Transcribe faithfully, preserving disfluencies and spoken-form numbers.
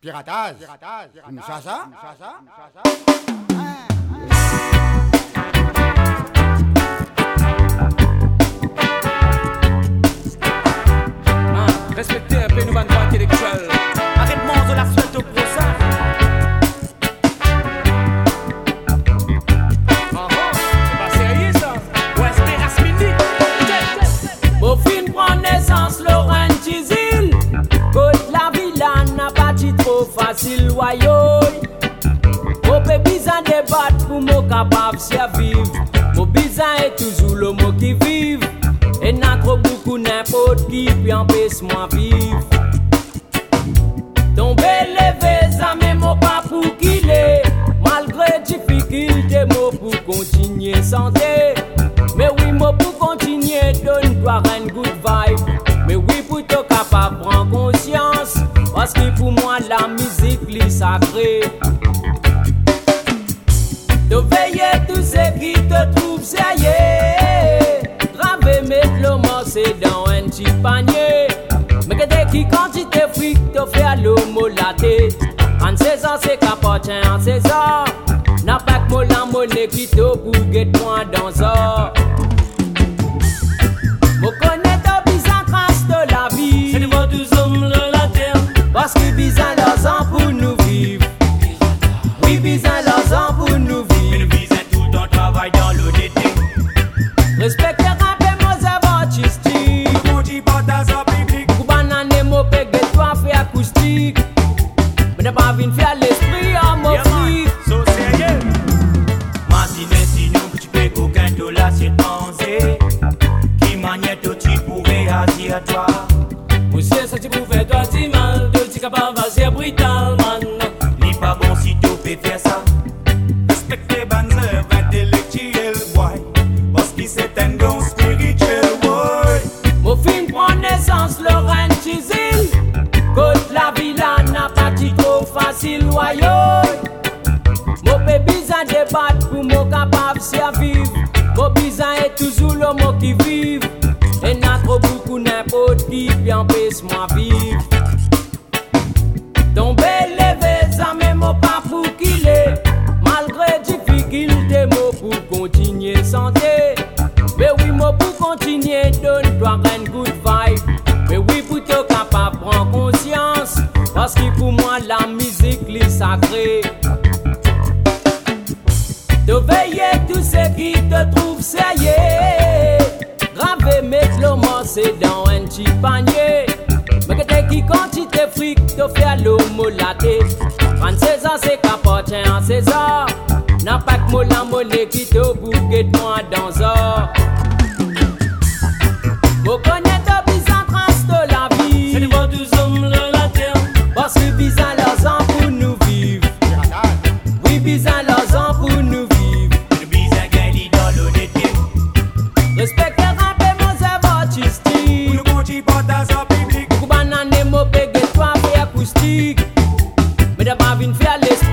Piratage. Piratage. Ça, ça. Ça, ça. Respectez un peu nos bandes intellectuelles. Arrête-moi de la suite au procès. Ah ah, c'est pas sérieux ça. Ouais, c'est Rasmini. Au fin prend naissance, Laurent Tizil. Côte la villa n'a pas dit trop facile, royaume. Au peu bizarre débattre pour mon capable survivre. Mon bizarre est toujours le mot qui vive. Et n'a trop beaucoup n'importe qui puis empêche-moi vivre. Tomber, lever, ça même pas pour qu'il est. Malgré difficulté, moi pour continuer santé. Mais oui, moi pour continuer, donne-toi une good vibe. Mais oui, pour te capable prendre conscience. Parce que pour moi, la musique, est sacrée. De veiller tous ceux qui te trouvent sérieux. Grave mettre le morceau dans un petit panier. Mais que dès qui quantité fric te fait l'homo la tête. En saison c'est capote en saison. N'a pas que moi la monnaie qui te bouguette moi dans ça. Vous connaissez ta bizarre trace de la vie. C'est devant tous hommes de la terre. Parce que bizarre leurs ans pour nous vivre. Oui bizarre leurs ans pour nous Mais vivre. le visa tout ton travail dans l'O D T. Respectez rap et nos œuvres artistiques. Mon petit potas en public. Pour banane mo pege toi fait acoustique. Mais n'a pas envie de faire l'esprit en mon Yeah, man. fric. So sérieux. Martinez, sinon que tu payes qu'aucun dollar c'est pensé. Qui maniait tout tu pourrais agir à toi. Monsieur, ça tu pouvais toi dis mal. De ti capable vas-y brutal man. N'est pas bon si tu peux faire ça. Respectez bonnes œuvres intellectuelles, boy. Parce que c'est un don spirituel, boy. Mon film prend naissance, Laurent Tizil. Côte la villa n'a pas dit trop facile, royaume. Mon bébé a débattre pour mon capable survivre. Mon bizarre est toujours le mot qui vive. Et n'a trop beaucoup n'importe qui puis empêche-moi vivre. Tomber, lever, ça même pas pour qu'il est. Malgré difficulté, moi pour continuer santé. Mais oui, moi pour continuer, donne-toi une good vibe. Mais oui, pour te capable prendre conscience. Parce que pour moi, la musique est sacrée. De veiller tous ceux qui te trouvent sérieux. Grave mettre le morceau dans un petit panier. Mais que t'es qui quantité fric te fait l'homo la tête. En saison c'est capote en saison. N'a pas que moi la monnaie qui te bouguette moi dans ça. Vous connaissez ta bizarre trace de la vie. C'est devant tous hommes de la terre. Parce que bizarre leurs ans pour nous vivre. Piratage. Oui bizarre leurs ans pour nous vivre. Le visa gagne dans l'O D T. Respectez rap et nos œuvres artistiques. Pour le petit potas en public. Beaucoup banane mo pege toi fait acoustique. Mais d'abord vin faire l'esprit